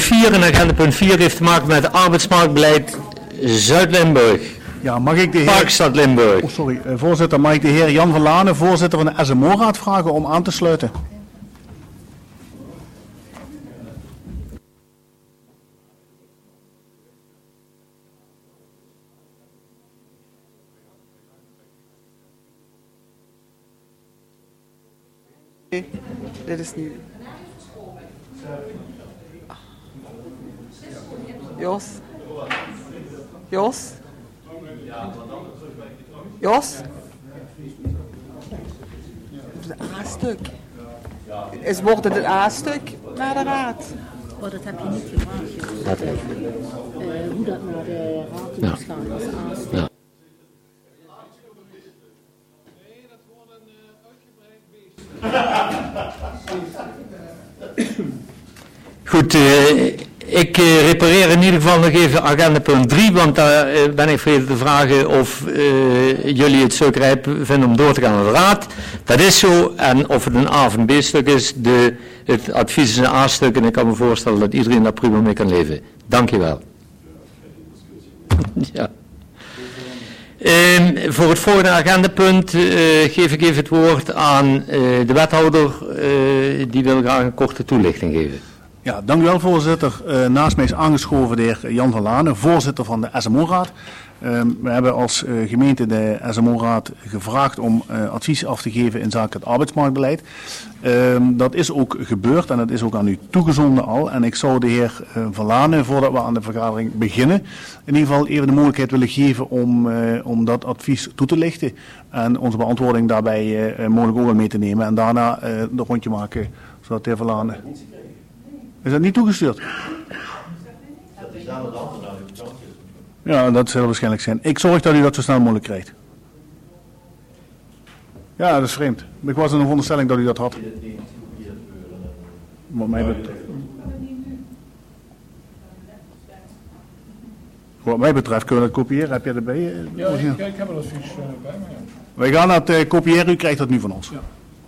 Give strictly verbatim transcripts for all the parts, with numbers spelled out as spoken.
vier en agenda punt vier heeft te maken met arbeidsmarktbeleid Zuid-Limburg. Ja, mag ik de heer... Parkstad Limburg. Oh, sorry, uh, voorzitter, mag ik de heer Jan van Lanen, voorzitter van de S M O-raad, vragen om aan te sluiten? Nee, dit is nu. Jos? Jos? Jos? Het A-stuk. Is, wordt het het A-stuk naar de raad? Oh, dat heb je niet gevraagd. Uh, hoe dat naar de raad moet gaan, dat is A-stuk. Ja. Goed, uh, ik uh, repareer in ieder geval nog even agenda punt drie, want daar uh, ben ik vergeten te vragen of uh, jullie het zo rijp vinden om door te gaan naar de raad. Dat is zo, en of het een A of een B-stuk is, de, het advies is een A-stuk en ik kan me voorstellen dat iedereen daar prima mee kan leven. Dank je wel. Ja. Um, voor het volgende agendapunt uh, geef ik even het woord aan uh, de wethouder, uh, die wil graag een korte toelichting geven. Ja, dank u wel, voorzitter. Uh, naast mij is aangeschoven de heer Jan van Lanen, voorzitter van de S M O-raad. Uh, we hebben als uh, gemeente de S M O-raad gevraagd om uh, advies af te geven in zaken het arbeidsmarktbeleid. Uh, dat is ook gebeurd en dat is ook aan u toegezonden al. En ik zou de heer uh, Van Lanen, voordat we aan de vergadering beginnen, in ieder geval even de mogelijkheid willen geven om, uh, om dat advies toe te lichten. En onze beantwoording daarbij uh, mogelijk ook wel mee te nemen. En daarna uh, een rondje maken, zodat de heer Van Lanen... Is dat niet toegestuurd? Ja, dat zal waarschijnlijk zijn. Ik zorg dat u dat zo snel mogelijk krijgt. Ja, dat is vreemd. Ik was in de veronderstelling dat u dat had. Wat mij betreft, Wat mij betreft kunnen we dat kopiëren. Heb jij erbij? Ja, ik, ik heb er advies uh, bij me. Ja. Wij gaan dat uh, kopiëren. U krijgt dat nu van ons. Ja.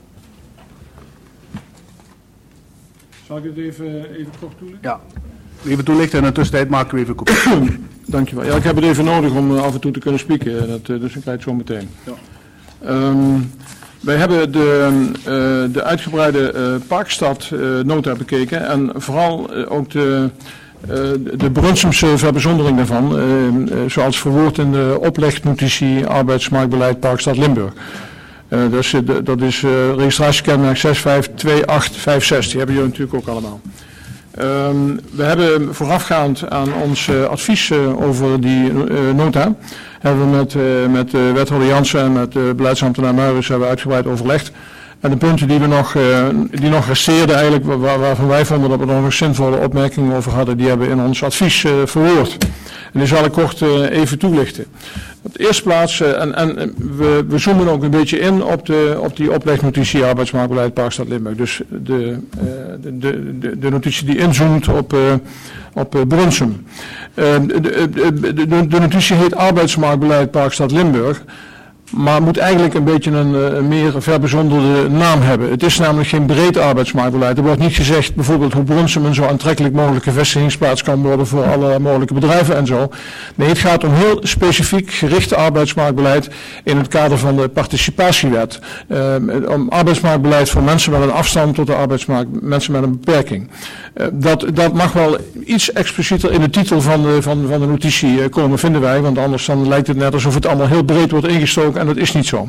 Zal ik het even, even kort toelichten? Ja, even toelichten en in de tussentijd maken we even een kopie. Dankjewel. Ja, ik heb het even nodig om uh, af en toe te kunnen spreken, dat, uh, dus ik krijg het zo meteen. Ja. Um, wij hebben de, uh, de uitgebreide uh, Parkstad uh, nota bekeken en vooral uh, ook de, uh, de Brunsumse verbezondering daarvan, uh, uh, zoals verwoord in de oplegnotitie arbeidsmarktbeleid Parkstad Limburg. Uh, dat is, dat is uh, registratiekenmerk zes vijf twee acht vijf zes, die hebben jullie natuurlijk ook allemaal. Um, we hebben voorafgaand aan ons uh, advies uh, over die uh, nota, hebben we met, uh, met uh, wethouder Jansen en met uh, beleidsambtenaar Muiris hebben we uitgebreid overlegd. En de punten die we nog, uh, die nog resteerden eigenlijk, waar, waarvan wij vonden dat we er nog zinvolle opmerkingen over hadden, die hebben we in ons advies uh, verwoord. En die zal ik kort uh, even toelichten. Op de eerste plaats, uh, en, en we, we zoomen ook een beetje in op, de, op die oplegnotitie arbeidsmarktbeleid Parkstad Limburg. Dus de, uh, de, de, de, de notitie die inzoomt op, uh, op uh, Brunsum. Uh, de, de, de, de, de notitie heet arbeidsmarktbeleid Parkstad Limburg. Maar moet eigenlijk een beetje een, een meer verbezonderde naam hebben. Het is namelijk geen breed arbeidsmarktbeleid. Er wordt niet gezegd bijvoorbeeld hoe Brunsum een zo aantrekkelijk mogelijke vestigingsplaats kan worden voor alle mogelijke bedrijven en zo. Nee, het gaat om heel specifiek gerichte arbeidsmarktbeleid in het kader van de participatiewet. Uh, om arbeidsmarktbeleid voor mensen met een afstand tot de arbeidsmarkt, mensen met een beperking. Uh, dat, dat mag wel iets explicieter in de titel van de, van, van de notitie uh, komen, vinden wij. Want anders dan lijkt het net alsof het allemaal heel breed wordt ingestoken. En dat is niet zo.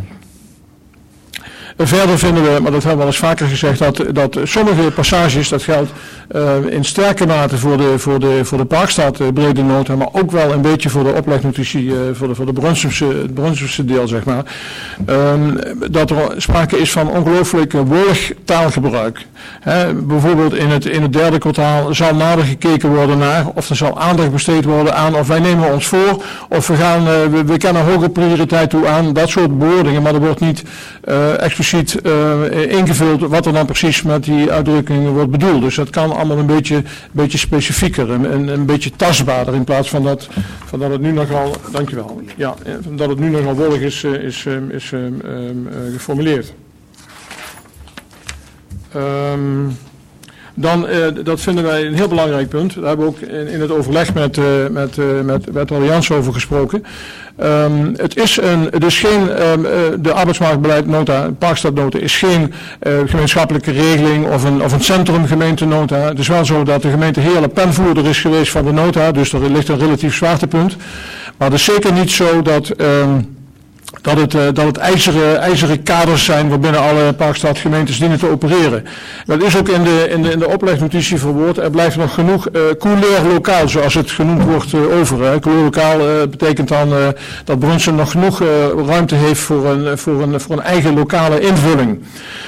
Verder vinden we, maar dat hebben we al eens vaker gezegd, dat, dat sommige passages, dat geldt uh, in sterke mate voor de, voor de, voor de Parkstad uh, brede nota, maar ook wel een beetje voor de oplegnotitie, uh, voor de, voor de Brunsumse, het Brunsumse deel, zeg maar. Um, dat er sprake is van ongelooflijk wollig taalgebruik. He, bijvoorbeeld in het, in het derde kwartaal zal nader gekeken worden naar, of er zal aandacht besteed worden aan, of wij nemen ons voor, of we gaan, uh, we, we kennen hoge prioriteit toe aan, dat soort bewoordingen, maar er wordt niet uh, expliciet Uh, ingevuld wat er dan precies met die uitdrukkingen wordt bedoeld. Dus dat kan allemaal een beetje, een beetje specifieker, een, een beetje tastbaarder in plaats van dat, van dat het nu nogal, dankjewel, ja, dat het nu nogal wollig is, is, is uh, uh, uh, geformuleerd. Um, dan, uh, dat vinden wij een heel belangrijk punt. Daar hebben we ook in, in het overleg met, uh, met, uh, met wethouder Jans over gesproken. Um, het is een, het is geen, um, uh, de arbeidsmarktbeleidnota, Parkstadnota, is geen uh, gemeenschappelijke regeling of een, of een centrumgemeentenota. Het is wel zo dat de gemeente Heerlen penvoerder is geweest van de nota, dus er ligt een relatief zwaartepunt. Maar het is zeker niet zo dat... Um, Dat het, uh, dat het ijzeren, ijzeren kaders zijn waarbinnen alle Parkstadgemeentes dienen te opereren. Dat is ook in de, in de, in de oplegnotitie verwoord. Er blijft nog genoeg uh, couleur lokaal, zoals het genoemd wordt, uh, over. Hè. Couleur lokaal uh, betekent dan uh, dat Brunsum nog genoeg uh, ruimte heeft voor een, voor, een, voor een eigen lokale invulling.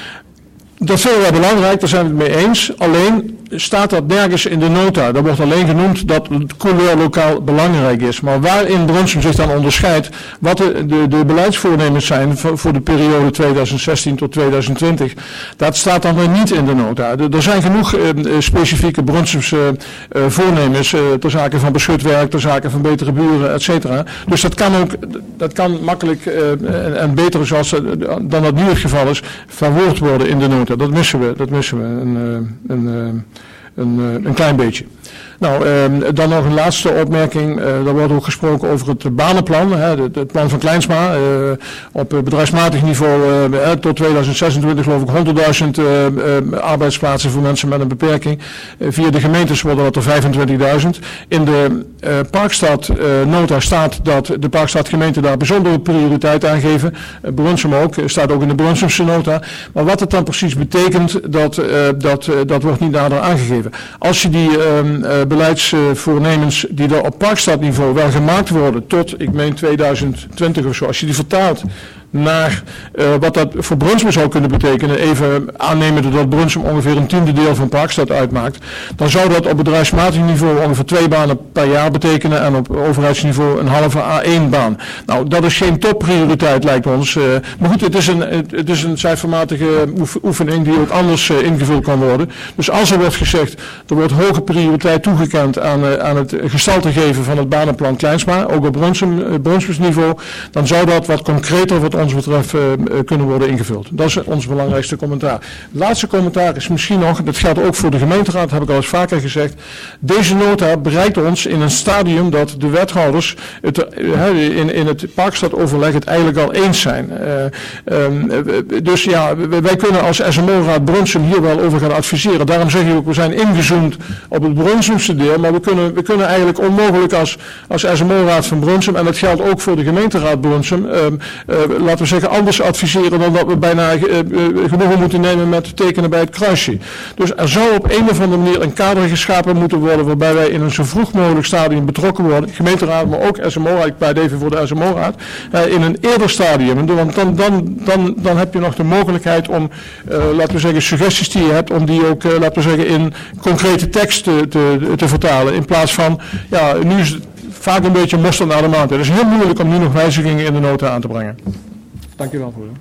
Dat vinden wij belangrijk, daar zijn we het mee eens. Alleen staat dat nergens in de nota. Er wordt alleen genoemd dat het couleur lokaal belangrijk is. Maar waarin Brunsum zich dan onderscheidt, wat de, de, de beleidsvoornemens zijn voor, voor de periode tweeduizend zestien tot tweeduizend twintig, dat staat dan weer niet in de nota. De, er zijn genoeg uh, specifieke Brunsumse uh, voornemens uh, ter zake van beschut werk, ter zake van betere buren, et cetera. Dus dat kan ook, dat kan makkelijk uh, en, en beter zoals, uh, dan dat nu het geval is, verwoord worden in de nota. Dat missen we, dat missen we een, een, een, een, een klein beetje. Nou, eh, dan nog een laatste opmerking. Uh, er wordt ook gesproken over het banenplan, hè, het, het plan van Kleinsma. Uh, op bedrijfsmatig niveau uh, tot tweeduizend zesentwintig geloof ik honderdduizend uh, uh, arbeidsplaatsen voor mensen met een beperking. Uh, via de gemeentes worden dat er vijfentwintigduizend. In de uh, Parkstad-nota uh, staat dat de Parkstadgemeenten daar bijzondere prioriteit aan geven. Uh, Brunsum ook, staat ook in de Brunsumse nota. Maar wat het dan precies betekent, dat, uh, dat, uh, dat wordt niet nader aangegeven. Als je die uh, uh, beleidsvoornemens die er op Parkstadniveau wel gemaakt worden tot, ik meen tweeduizend twintig of zo, als je die vertaalt naar uh, wat dat voor Brunsum zou kunnen betekenen, even aannemende dat Brunsum ongeveer een tiende deel van Parkstad uitmaakt, dan zou dat op bedrijfsmatig niveau ongeveer twee banen per jaar betekenen en op overheidsniveau een halve A één baan. Nou, dat is geen topprioriteit lijkt ons, uh, maar goed, het is een, het, het is een cijfermatige oefening die ook anders uh, ingevuld kan worden. Dus als er wordt gezegd, er wordt hoge prioriteit toegekend aan, uh, aan het gestalte geven van het banenplan Kleinsma, ook op Brunsum, uh, Brunsumsniveau, dan zou dat wat concreter, wat ons betreft uh, kunnen worden ingevuld. Dat is ons belangrijkste commentaar. Het laatste commentaar is misschien nog, dat geldt ook voor de gemeenteraad, dat heb ik al eens vaker gezegd. Deze nota bereikt ons in een stadium dat de wethouders het, uh, in, in het Parkstadoverleg het eigenlijk al eens zijn. Uh, um, dus ja, wij kunnen als S M O-raad Brunsum hier wel over gaan adviseren. Daarom zeg ik ook, we zijn ingezoomd op het Brunsumse deel, maar we kunnen, we kunnen eigenlijk onmogelijk als, als S M O-raad van Brunsum, en dat geldt ook voor de gemeenteraad Brunsum, um, uh, laten we zeggen, anders adviseren dan dat we bijna uh, uh, genoegen moeten nemen met tekenen bij het kruisje. Dus er zou op een of andere manier een kader geschapen moeten worden waarbij wij in een zo vroeg mogelijk stadium betrokken worden, gemeenteraad, maar ook S M O, ik pleit even voor de S M O-raad, uh, in een eerder stadium. Want dan, dan, dan, dan heb je nog de mogelijkheid om, uh, laten we zeggen, suggesties die je hebt, om die ook, uh, laten we zeggen, in concrete tekst te, te, te vertalen. In plaats van, ja, nu is het vaak een beetje mosterd naar de maand. Het is heel moeilijk om nu nog wijzigingen in de nota aan te brengen. Dank u wel voor.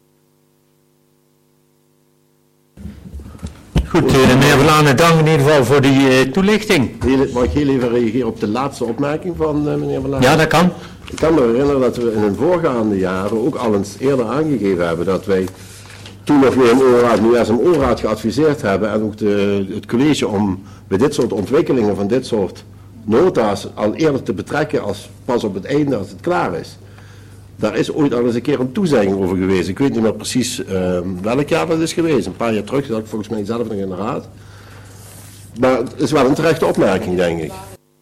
Goed, uh, meneer Verlanen, dank in ieder geval voor die uh, toelichting. Heel, mag ik heel even reageren op de laatste opmerking van uh, meneer Verlanen? Ja, dat kan. Ik kan me herinneren dat we in de voorgaande jaren ook al eens eerder aangegeven hebben dat wij toen nog weer een O-raad, nu S M O-raad geadviseerd hebben en ook de, het college om bij dit soort ontwikkelingen van dit soort nota's al eerder te betrekken als pas op het einde als het klaar is. Daar is ooit al eens een keer een toezegging over geweest. Ik weet niet meer precies uh, welk jaar dat is geweest. Een paar jaar terug, dat ik volgens mij zelf nog in de raad. Maar het is wel een terechte opmerking, denk ik.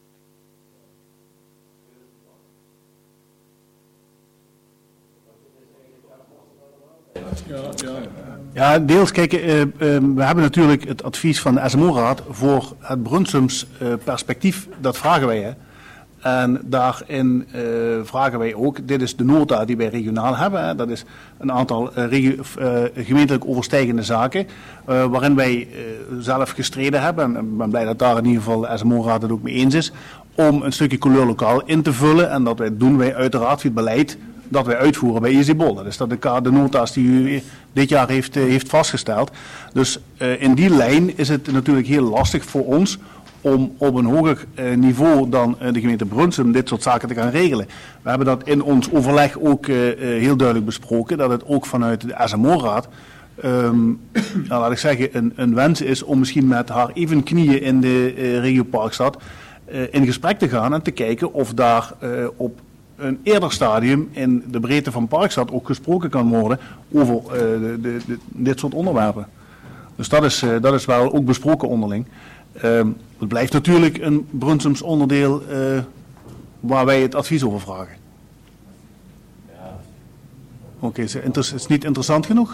Ja, deels, kijk, uh, uh, we hebben natuurlijk het advies van de S M O-raad voor het Brunsums uh, perspectief, dat vragen wij, hè. En daarin uh, vragen wij ook, dit is de nota die wij regionaal hebben, hè. Dat is een aantal uh, regio, uh, gemeentelijk overstijgende zaken, uh, waarin wij uh, zelf gestreden hebben, en ik ben blij dat daar in ieder geval de S M O-raad het ook mee eens is, om een stukje couleur lokaal in te vullen, en dat wij doen wij uiteraard via het beleid dat wij uitvoeren bij I C B O L. Dat is dat de, de nota's die u dit jaar heeft, uh, heeft vastgesteld. Dus uh, in die lijn is het natuurlijk heel lastig voor ons om op een hoger uh, niveau dan uh, de gemeente Brunsum dit soort zaken te gaan regelen. We hebben dat in ons overleg ook uh, uh, heel duidelijk besproken, dat het ook vanuit de S M O-raad um, ja, laat ik zeggen, een, een wens is om misschien met haar even knieën in de uh, regio Parkstad uh, in gesprek te gaan en te kijken of daar uh, op een eerder stadium in de breedte van Parkstad ook gesproken kan worden over uh, de, de, de, dit soort onderwerpen. Dus dat is, uh, dat is wel ook besproken onderling. Uh, het blijft natuurlijk een Brunsums onderdeel uh, waar wij het advies over vragen. Oké, okay, is het niet interessant genoeg?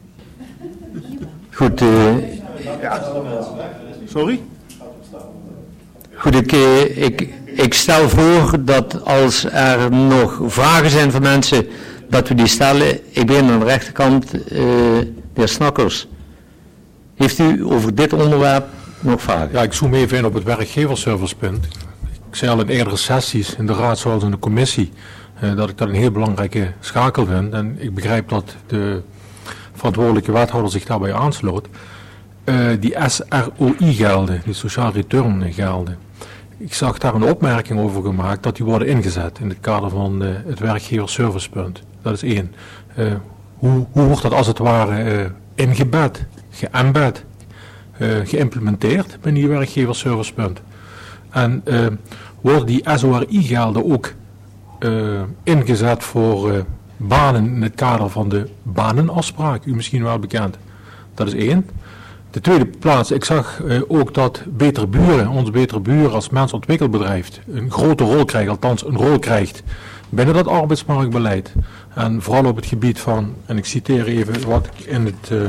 Goed. Uh, ja. Sorry? Goed, ik, uh, ik, ik stel voor dat als er nog vragen zijn van mensen, dat we die stellen. Ik ben aan de rechterkant, uh, de heer Snakkers. Heeft u over dit onderwerp nog vragen? Ja, ik zoom even in op het werkgeverservicepunt. Ik zei al in eerdere sessies in de raad zoals in de commissie uh, dat ik dat een heel belangrijke schakel vind. En ik begrijp dat de verantwoordelijke wethouder zich daarbij aansloot. Uh, die S R O I-gelden, die Social Return gelden. Ik zag daar een opmerking over gemaakt dat die worden ingezet in het kader van uh, het werkgeverservicepunt. Dat is één. Uh, hoe, hoe wordt dat als het ware uh, ingebed, geëmbed, uh, geïmplementeerd binnen die werkgeverservicepunt? En uh, worden die S O R I-gelden ook uh, ingezet voor uh, banen in het kader van de banenafspraak? U misschien wel bekend. Dat is één. De tweede plaats, ik zag uh, ook dat Betere Buren, ons Betere Buren als mensontwikkelbedrijf, een grote rol krijgt, althans een rol krijgt binnen dat arbeidsmarktbeleid. En vooral op het gebied van, en ik citeer even wat ik in het, uh,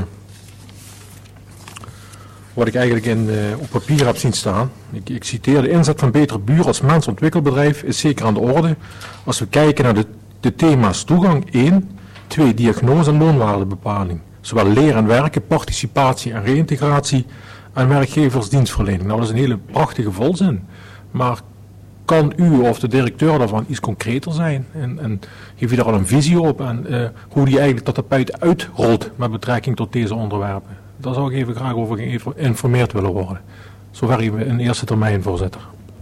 wat ik eigenlijk in, uh, op papier heb zien staan. Ik, ik citeer: de inzet van Betere Buren als mensontwikkelbedrijf is zeker aan de orde als we kijken naar de, de thema's toegang één, twee, diagnose en loonwaardebepaling. Zowel leren en werken, participatie en reïntegratie en werkgeversdienstverlening. Nou, dat is een hele prachtige volzin. Maar kan u of de directeur daarvan iets concreter zijn? En, en geef je daar al een visie op? En uh, hoe die eigenlijk dat tapijt uitrolt met betrekking tot deze onderwerpen? Daar zou ik even graag over geïnformeerd willen worden. Zover in eerste termijn, voorzitter.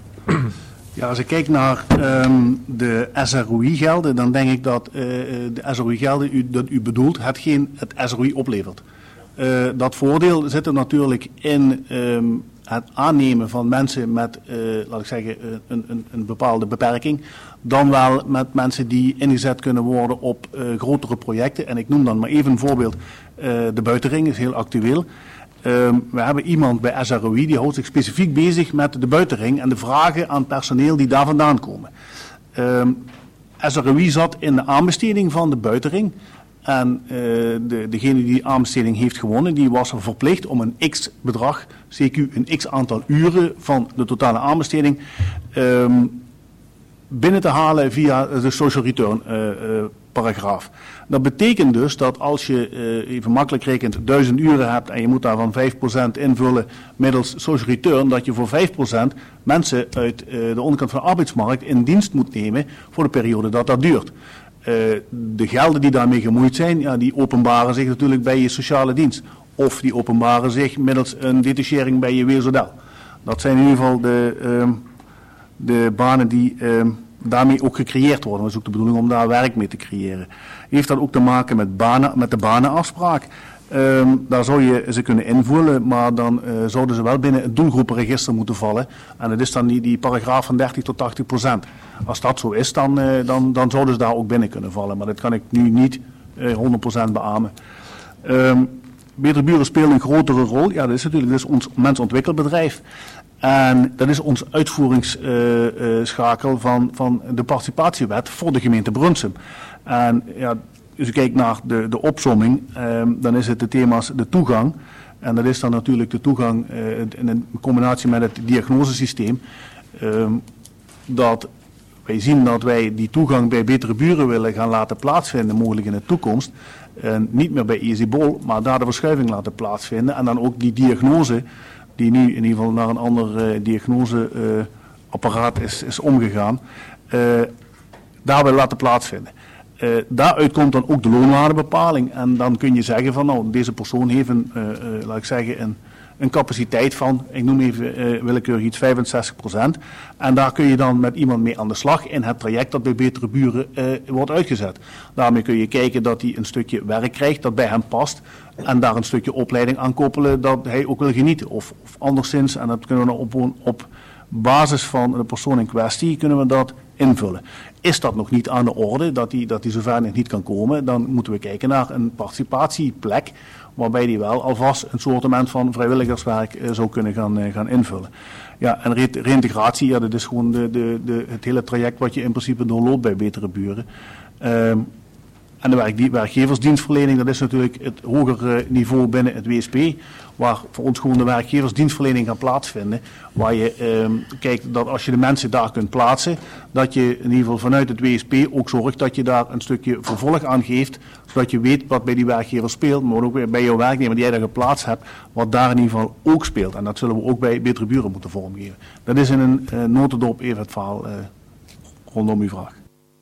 Ja, als ik kijk naar um, de S R O I-gelden, dan denk ik dat uh, de S R O I-gelden u, dat u bedoelt hetgeen het S R O I oplevert. Uh, dat voordeel zit er natuurlijk in um, het aannemen van mensen met, uh, laat ik zeggen, een, een, een bepaalde beperking, dan wel met mensen die ingezet kunnen worden op uh, grotere projecten. En ik noem dan maar even een voorbeeld, uh, de buitenring is heel actueel. Um, we hebben iemand bij S R O I die houdt zich specifiek bezig met de buitenring en de vragen aan personeel die daar vandaan komen. Um, S R O I zat in de aanbesteding van de buitenring en uh, de, degene die die aanbesteding heeft gewonnen, die was verplicht om een x-bedrag, C Q een x-aantal uren van de totale aanbesteding um, binnen te halen via de social return uh, uh, paragraaf. Dat betekent dus dat als je uh, even makkelijk rekent duizend uren hebt en je moet daarvan vijf procent invullen middels social return, dat je voor vijf procent mensen uit uh, de onderkant van de arbeidsmarkt in dienst moet nemen voor de periode dat dat duurt. Uh, de gelden die daarmee gemoeid zijn, ja, die openbaren zich natuurlijk bij je sociale dienst. Of die openbaren zich middels een detachering bij je Weerzodel. Dat zijn in ieder geval de, uh, de banen die uh, daarmee ook gecreëerd worden. Dat is ook de bedoeling om daar werk mee te creëren. Heeft dat ook te maken met, banen, met de banenafspraak. Um, daar zou je ze kunnen invullen, maar dan uh, zouden ze wel binnen het doelgroepenregister moeten vallen. En dat is dan die, die paragraaf van dertig tot tachtig procent. Als dat zo is, dan, uh, dan, dan zouden ze daar ook binnen kunnen vallen. Maar dat kan ik nu niet uh, honderd procent beamen. Um, Betere Buren spelen een grotere rol. Ja, dat is natuurlijk dat is ons mensontwikkelbedrijf. En dat is ons uitvoeringsschakel uh, uh, van, van de participatiewet voor de gemeente Brunsum. En ja, als u kijkt naar de, de opsomming, um, dan is het de thema's de toegang. En dat is dan natuurlijk de toegang uh, in een combinatie met het diagnosesysteem. Um, dat wij zien dat wij die toegang bij Betere Buren willen gaan laten plaatsvinden, mogelijk in de toekomst. Uh, niet meer bij EasyBol, maar daar de verschuiving laten plaatsvinden. En dan ook die diagnose, die nu in ieder geval naar een ander uh, diagnoseapparaat uh, is, is omgegaan, uh, daar willen laten plaatsvinden. Uh, daaruit komt dan ook de loonwaardebepaling. En dan kun je zeggen van nou, deze persoon heeft een, uh, uh, laat ik zeggen, een, een capaciteit van, ik noem even uh, willekeurig iets, vijfenzestig procent. En daar kun je dan met iemand mee aan de slag in het traject dat bij Betere Buren uh, wordt uitgezet. Daarmee kun je kijken dat hij een stukje werk krijgt dat bij hem past. En daar een stukje opleiding aan koppelen dat hij ook wil genieten. Of, of anderszins, en dat kunnen we op, op basis van de persoon in kwestie, kunnen we dat invullen. Is dat nog niet aan de orde, dat hij dat die zover nog niet kan komen, dan moeten we kijken naar een participatieplek waarbij die wel alvast een soortement van vrijwilligerswerk uh, zou kunnen gaan, uh, gaan invullen. Ja, en re reïntegratie, ja, dat is gewoon de, de, de, het hele traject wat je in principe doorloopt bij Betere Buren. Um, En de werk, werkgeversdienstverlening, dat is natuurlijk het hogere niveau binnen het W S P, waar voor ons gewoon de werkgeversdienstverlening gaat plaatsvinden. Waar je eh, kijkt dat als je de mensen daar kunt plaatsen, dat je in ieder geval vanuit het W S P ook zorgt dat je daar een stukje vervolg aan geeft, zodat je weet wat bij die werkgever speelt, maar ook bij jouw werknemer die jij daar geplaatst hebt, wat daar in ieder geval ook speelt. En dat zullen we ook bij Betere Buren moeten vormgeven. Dat is in een uh, notendop even het verhaal uh, rondom uw vraag.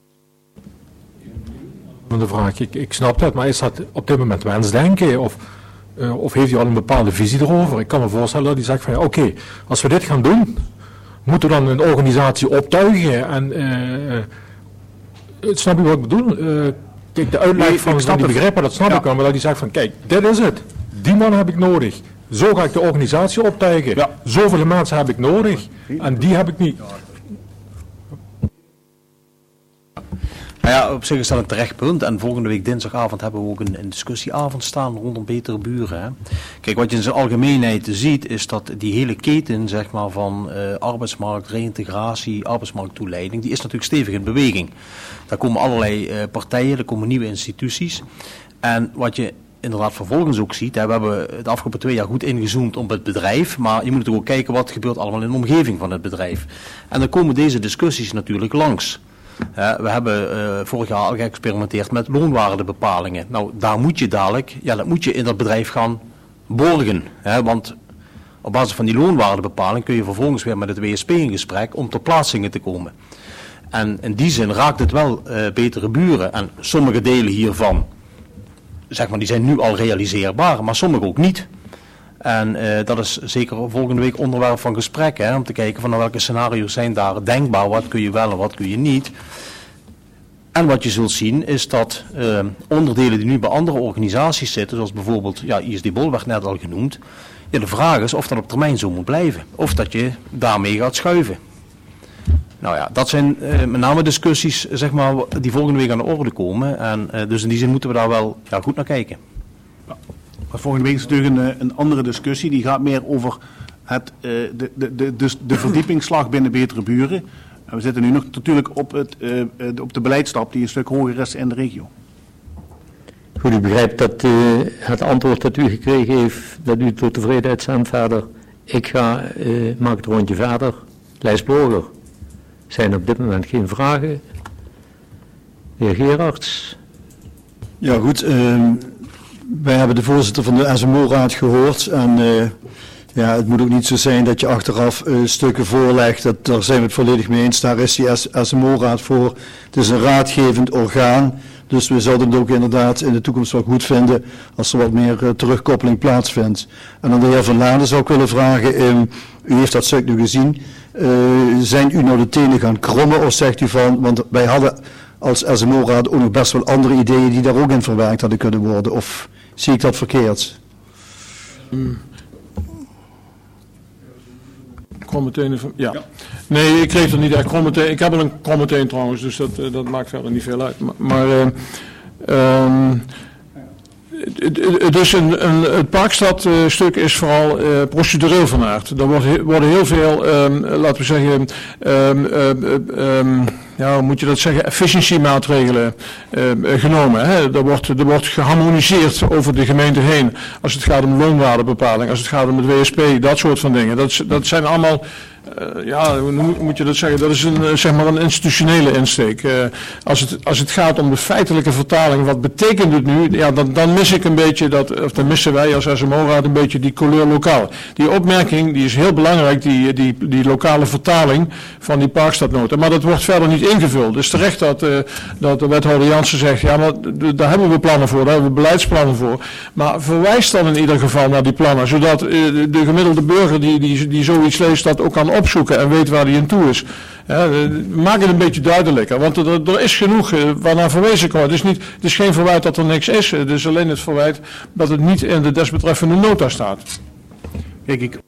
De vraag, ik, ik snap dat, maar is dat op dit moment wensdenken of, uh, of heeft u al een bepaalde visie erover? Ik kan me voorstellen dat hij zegt van ja, oké, okay, als we dit gaan doen, moeten we dan een organisatie optuigen en uh, uh, snap je wat ik bedoel? Uh, kijk, de uitleg nee, van, van die begrippen, dat snap ja. ik wel, maar dat hij zegt van kijk, dit is het, die man heb ik nodig. Zo ga ik de organisatie optuigen. Ja. Zoveel mensen heb ik nodig en die heb ik niet. Nou ja, op zich is dat een terecht punt. En volgende week dinsdagavond hebben we ook een, een discussieavond staan rondom Betere Buren. Hè. Kijk, wat je in zijn algemeenheid ziet is dat die hele keten zeg maar, van uh, arbeidsmarkt, reïntegratie, arbeidsmarkttoeleiding, die is natuurlijk stevig in beweging. Daar komen allerlei uh, partijen, er komen nieuwe instituties. En wat je inderdaad vervolgens ook ziet, hè, we hebben het afgelopen twee jaar goed ingezoomd op het bedrijf, maar je moet natuurlijk ook kijken wat gebeurt allemaal in de omgeving van het bedrijf. En dan komen deze discussies natuurlijk langs. Uh, we hebben uh, vorig jaar al geëxperimenteerd met loonwaardebepalingen. Nou, daar moet je dadelijk, ja, dat moet je in dat bedrijf gaan borgen. Hè, want op basis van die loonwaardebepaling kun je vervolgens weer met het W S P in gesprek om tot plaatsingen te komen. En in die zin raakt het wel uh, Betere Buren. En sommige delen hiervan, zeg maar, die zijn nu al realiseerbaar, maar sommige ook niet. En uh, dat is zeker volgende week onderwerp van gesprek, hè, om te kijken van nou, welke scenario's zijn daar denkbaar, wat kun je wel en wat kun je niet. En wat je zult zien is dat uh, onderdelen die nu bij andere organisaties zitten, zoals bijvoorbeeld ja, I S D Bol werd net al genoemd, ja, de vraag is of dat op termijn zo moet blijven, of dat je daarmee gaat schuiven. Nou ja, dat zijn uh, met name discussies zeg maar, die volgende week aan de orde komen en uh, dus in die zin moeten we daar wel ja, goed naar kijken. Maar volgende week is natuurlijk een, een andere discussie. Die gaat meer over het, uh, de, de, de, de, de verdiepingsslag binnen Betere Buren. En we zitten nu nog natuurlijk op, het, uh, op de beleidsstap die een stuk hoger is in de regio. Goed, ik begrijp dat uh, het antwoord dat u gekregen heeft, dat u tot tevredenheid zendt verder. Ik ga, uh, maak het rondje verder. Lijs Borger. Zijn op dit moment geen vragen? De heer Gerards. Ja, goed. Uh... Wij hebben de voorzitter van de S M O-raad gehoord en uh, ja, het moet ook niet zo zijn dat je achteraf uh, stukken voorlegt, dat, daar zijn we het volledig mee eens, daar is die S M O-raad voor. Het is een raadgevend orgaan, dus we zouden het ook inderdaad in de toekomst wel goed vinden als er wat meer uh, terugkoppeling plaatsvindt. En aan de heer Van Laden zou ik willen vragen, um, u heeft dat stuk nu gezien, uh, zijn u nou de tenen gaan krommen of zegt u van, want wij hadden als S M O-raad ook nog best wel andere ideeën die daar ook in verwerkt hadden kunnen worden, of zie ik dat verkeerd? Hmm. Krommeteen van, ja. ja. Nee, ik kreeg er niet echt krommeteen. Ik heb er een krommeteen trouwens, dus dat, uh, dat maakt verder niet veel uit. Maar, maar uh, um, dus een, een, het Parkstad-stuk is vooral uh, procedureel van aard. Er wordt, worden heel veel, um, laten we zeggen, um, uh, um, ja, hoe moet je dat zeggen, efficiëntiemaatregelen uh, genomen. Hè? Er, wordt, er wordt geharmoniseerd over de gemeente heen als het gaat om loonwaardebepaling, als het gaat om het W S P, dat soort van dingen. Dat, dat zijn allemaal Uh, ja, hoe moet je dat zeggen? Dat is een, zeg maar een institutionele insteek. Uh, als, het, als het gaat om de feitelijke vertaling, wat betekent het nu? Ja, dan, dan mis ik een beetje dat, of dan missen wij als S M O-raad een beetje die couleur lokaal. Die opmerking, die is heel belangrijk, die, die, die lokale vertaling van die Parkstadnota. Maar dat wordt verder niet ingevuld. Dus terecht dat, uh, dat de wethouder Jansen zegt, ja, maar d- daar hebben we plannen voor, daar hebben we beleidsplannen voor. Maar verwijs dan in ieder geval naar die plannen, zodat uh, de gemiddelde burger die, die, die zoiets leest dat ook kan opzoeken en weet waar hij aan toe is. Ja, maak het een beetje duidelijker, want er, er is genoeg uh, waarnaar verwezen wordt. Het is, niet, het is geen verwijt dat er niks is, het is alleen het verwijt dat het niet in de desbetreffende nota staat. Kijk, ik...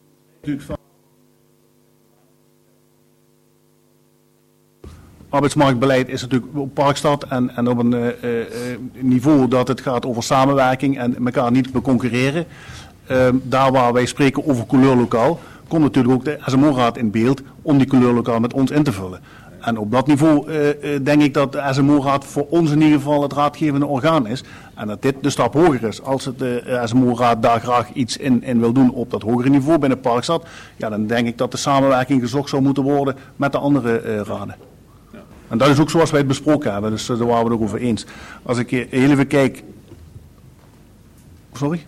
Arbeidsmarktbeleid is natuurlijk op Parkstad en, en op een uh, uh, niveau dat het gaat over samenwerking en elkaar niet beconcurreren. Uh, daar waar wij spreken over couleur lokaal, komt natuurlijk ook de S M O-raad in beeld om die couleur lokaal met ons in te vullen. En op dat niveau uh, uh, denk ik dat de S M O-raad voor ons in ieder geval het raadgevende orgaan is. En dat dit de stap hoger is. Als het de uh, S M O-raad daar graag iets in, in wil doen op dat hogere niveau binnen Parkstad, ja, dan denk ik dat de samenwerking gezocht zou moeten worden met de andere uh, raden. En dat is ook zoals wij het besproken hebben, dus daar waren we het ook over eens. Als ik heel even kijk... Sorry?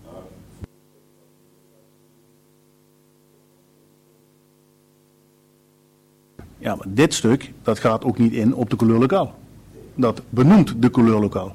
Ja, maar dit stuk, dat gaat ook niet in op de couleur lokaal. Dat benoemt de couleur lokaal.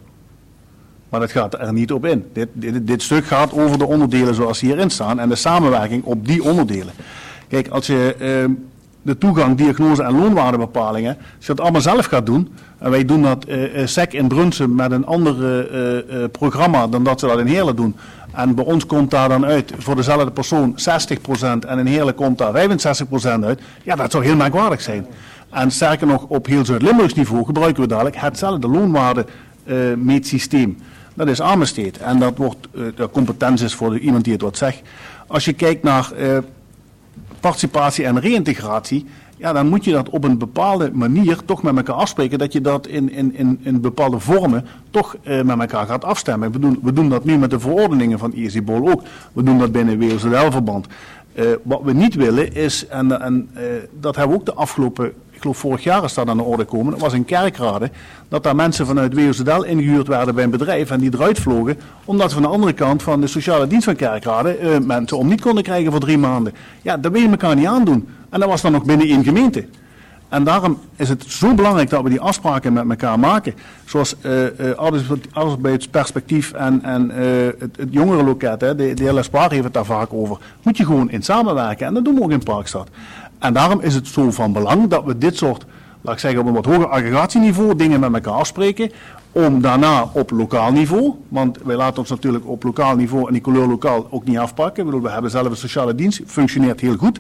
Maar dat gaat er niet op in. Dit, dit, dit stuk gaat over de onderdelen zoals die hierin staan en de samenwerking op die onderdelen. Kijk, als je... Uh, de toegang, diagnose en loonwaardebepalingen, als je dat allemaal zelf gaat doen, en wij doen dat uh, uh, S E C in Brunsum met een ander uh, uh, programma dan dat ze dat in Heerlen doen. En bij ons komt daar dan uit voor dezelfde persoon zestig procent en in Heerlen komt daar vijfenzestig procent uit. Ja, dat zou heel merkwaardig zijn. En sterker nog, op heel Zuid-Limburgs niveau gebruiken we dadelijk hetzelfde loonwaarde uh, meetsysteem. Dat is aanbesteed en dat wordt uh, de competentie is voor de, iemand die het wat zegt. Als je kijkt naar uh, participatie en reïntegratie, ja, dan moet je dat op een bepaalde manier toch met elkaar afspreken, dat je dat in, in, in, in bepaalde vormen toch uh, met elkaar gaat afstemmen. We doen, we doen dat nu met de verordeningen van I S D Bol ook. We doen dat binnen W O Z L-verband. Uh, wat we niet willen is, en, en uh, dat hebben we ook de afgelopen, ik geloof vorig jaar is dat aan de orde komen, dat was in Kerkrade, dat daar mensen vanuit W O Z L ingehuurd werden bij een bedrijf en die eruit vlogen, omdat ze van de andere kant van de sociale dienst van Kerkrade uh, mensen om niet konden krijgen voor drie maanden. Ja, dat wil je elkaar niet aandoen. En dat was dan nog binnen één gemeente. En daarom is het zo belangrijk dat we die afspraken met elkaar maken. Zoals uh, uh, arbeidsperspectief en, en uh, het, het jongerenloket, hè, de, de heer Spaar heeft het daar vaak over. Moet je gewoon in samenwerken en dat doen we ook in Parkstad. En daarom is het zo van belang dat we dit soort, laat ik zeggen op een wat hoger aggregatieniveau, dingen met elkaar afspreken. Om daarna op lokaal niveau, want wij laten ons natuurlijk op lokaal niveau en die couleur lokaal ook niet afpakken. Ik bedoel, we hebben zelf een sociale dienst, functioneert heel goed.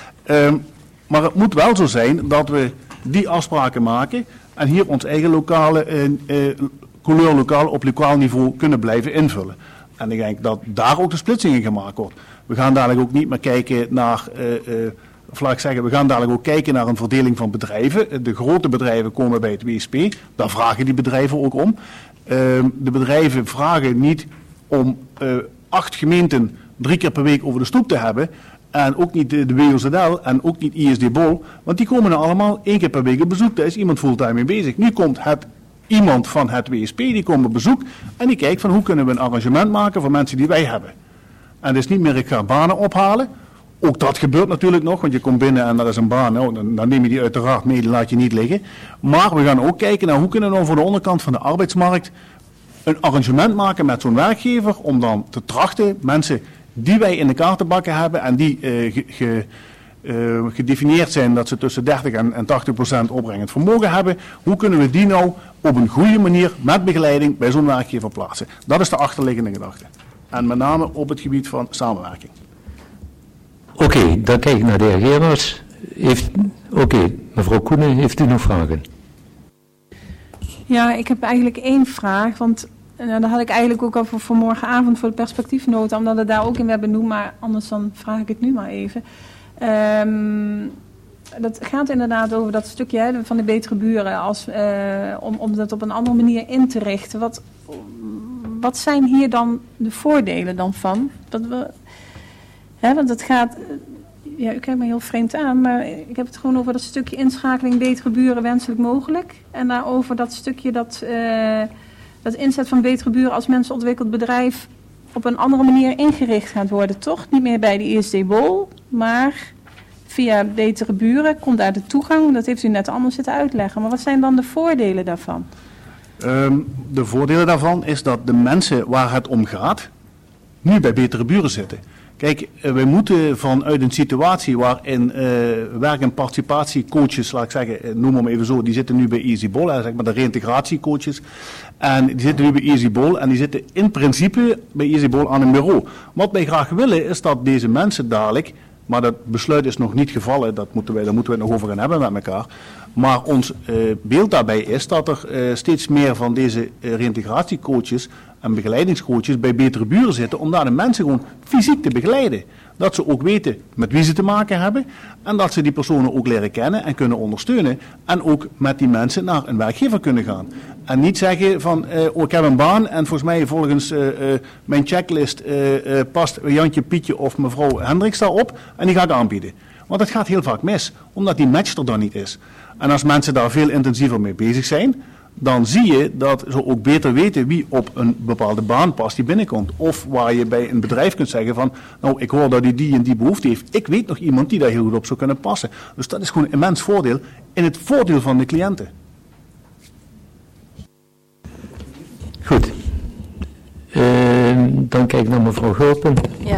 Um, Maar het moet wel zo zijn dat we die afspraken maken en hier ons eigen lokale uh, uh, couleur lokaal op lokaal niveau kunnen blijven invullen. En ik denk dat daar ook de splitsing in gemaakt wordt. We gaan dadelijk ook niet meer kijken naar, uh, uh, of laat ik zeggen, we gaan dadelijk ook kijken naar een verdeling van bedrijven. De grote bedrijven komen bij het W S P, daar vragen die bedrijven ook om. Uh, de bedrijven vragen niet om uh, acht gemeenten drie keer per week over de stoep te hebben. En ook niet de W O Z L en ook niet I S D Bol. Want die komen nou allemaal één keer per week op bezoek. Daar is iemand fulltime mee bezig. Nu komt het, iemand van het W S P, die komt op bezoek. En die kijkt van hoe kunnen we een arrangement maken voor mensen die wij hebben. En dus niet meer ik ga banen ophalen. Ook dat gebeurt natuurlijk nog. Want je komt binnen en dat is een baan. Nou, dan, dan neem je die uiteraard mee, die laat je niet liggen. Maar we gaan ook kijken naar hoe kunnen we nou voor de onderkant van de arbeidsmarkt een arrangement maken met zo'n werkgever. Om dan te trachten mensen die wij in de kaartenbakken hebben en die uh, ge, ge, uh, gedefinieerd zijn dat ze tussen dertig en tachtig procent opbrengend vermogen hebben. Hoe kunnen we die nou op een goede manier met begeleiding bij zo'n werkgever plaatsen? Dat is de achterliggende gedachte. En met name op het gebied van samenwerking. Oké, okay, dan kijk ik naar de heer Geerders. Oké, okay, mevrouw Koenen, heeft u nog vragen? Ja, ik heb eigenlijk één vraag, want nou, dat had ik eigenlijk ook al voor, voor morgenavond voor de perspectiefnota, omdat het daar ook in werd benoemd, maar anders dan vraag ik het nu maar even. Um, dat gaat inderdaad over dat stukje hè, van de betere buren, als, uh, om, om dat op een andere manier in te richten. Wat, wat zijn hier dan de voordelen dan van? Dat we, hè, want het gaat, Ja, u kijkt me heel vreemd aan, maar ik heb het gewoon over dat stukje inschakeling betere buren wenselijk mogelijk. En daarover dat stukje dat, uh, dat inzet van betere buren als mensenontwikkeld bedrijf op een andere manier ingericht gaat worden, toch? Niet meer bij de I S D-bol, maar via betere buren komt daar de toegang. Dat heeft u net allemaal zitten uitleggen. Maar wat zijn dan de voordelen daarvan? Um, de voordelen daarvan is dat de mensen waar het om gaat, nu bij betere buren zitten. Kijk, wij moeten vanuit een situatie waarin uh, werk- en participatiecoaches, laat ik zeggen, noem hem even zo, die zitten nu bij EasyBol, zeg maar de reïntegratiecoaches. En die zitten nu bij EasyBol en die zitten in principe bij EasyBol aan een bureau. Wat wij graag willen is dat deze mensen dadelijk, maar dat besluit is nog niet gevallen, dat moeten wij, daar moeten we het nog over gaan hebben met elkaar. Maar ons uh, beeld daarbij is dat er uh, steeds meer van deze uh, reïntegratiecoaches en begeleidingscoaches bij betere buren zitten om daar de mensen gewoon fysiek te begeleiden. Dat ze ook weten met wie ze te maken hebben en dat ze die personen ook leren kennen en kunnen ondersteunen en ook met die mensen naar een werkgever kunnen gaan. En niet zeggen van, uh, oh, ik heb een baan en volgens mij volgens uh, uh, mijn checklist uh, uh, past Jantje, Pietje of mevrouw Hendricks daarop en die ga ik aanbieden. Want dat gaat heel vaak mis, omdat die match er dan niet is. En als mensen daar veel intensiever mee bezig zijn, dan zie je dat ze ook beter weten wie op een bepaalde baan past die binnenkomt. Of waar je bij een bedrijf kunt zeggen van, nou ik hoor dat hij die en die behoefte heeft. Ik weet nog iemand die daar heel goed op zou kunnen passen. Dus dat is gewoon een immens voordeel in het voordeel van de cliënten. Goed. Uh, dan kijk ik naar mevrouw Gulpen. Ja,